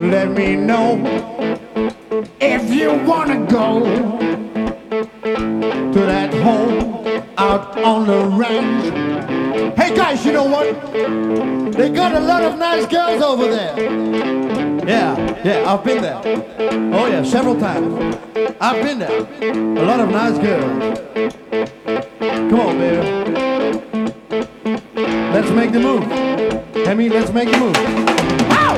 Let me know if you wanna go to that home out on the ranch. Hey guys, you know what? They got a lot of nice girls over there. Yeah, I've been there. Oh yeah, several times. I've been there. A lot of nice girls. Come on, baby. Let's make the move. Hemi, let's make the move. Ow!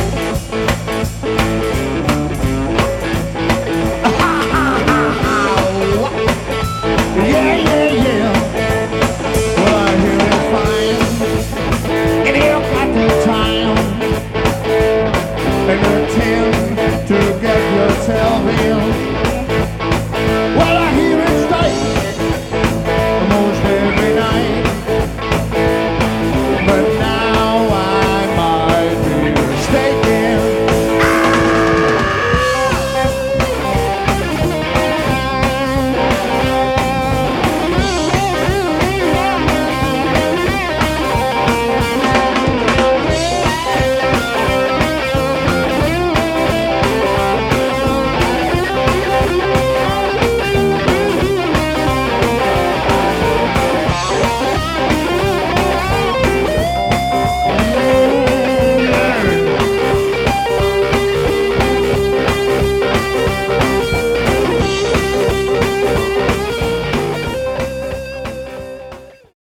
Yeah. Well, I hear it's fine. And you got the time. And attempt to get yourself in.